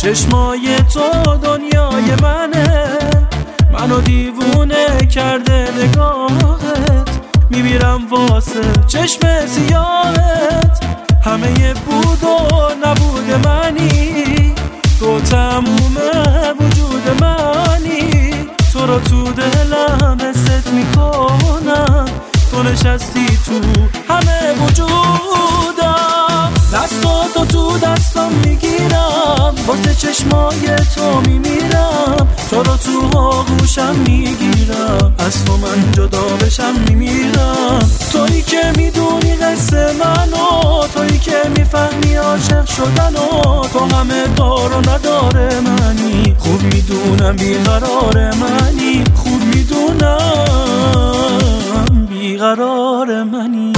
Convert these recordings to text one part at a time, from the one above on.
چشمای تو دنیای منه، منو دیوونه کرده نگاهت، میمیرم واسه چشم سیاهت. همه بود و نبود منی، تو تموم وجود منی، تو رو تو دلم حست میکنم، تو نشستی تو همه وجودم. دستاتو تو دستم میگیرم، واسه چشمای تو میمیرم، تو رو تو آغوشم میگیرم، از تو من جدا بشم میمیرم. تویی که میدونی قصه منو، تویی که میفهمی عاشق شدنو، تو همه دار و نداره منی، خوب میدونم بیقرار منی، خوب میدونم بیقرار منی.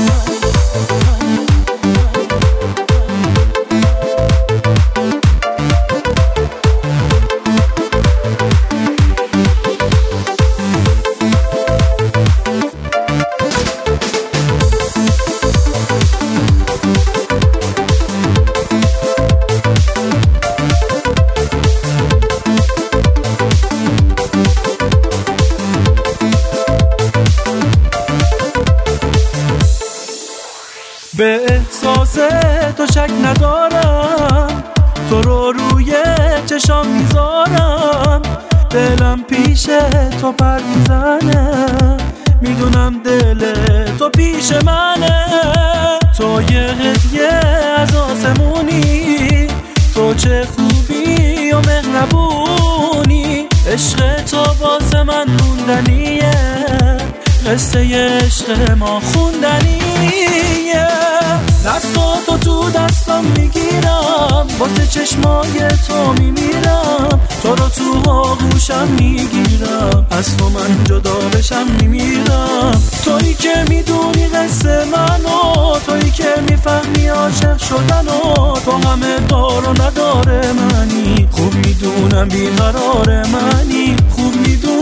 به احساس تو شک ندارم، تو رو روی چشام میذارم، دلم پیش تو پر میزنه، میدونم دل تو پیش منه. تو یه هدیه از آسمونی، تو چه خوبی و مهربونی، عشق تو واسه من موندنیه، قصه عشق ما خوندنیه. دستاتو تو دستم میگیرم، واسه چشمای تو میمیرم، تو رو تو آغوشم میگیرم، از تو من جدا بشم میمیرم. تویی که میدونی قصه منو، تویی که میفهمی عاشق شدنو، تو همه دار و نداره منی، خوب میدونم بیقرار منی، خوب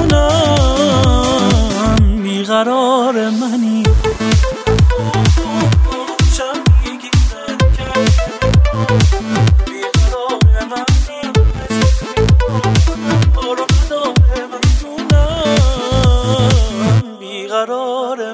میدونم بیقرار منی. بیقرار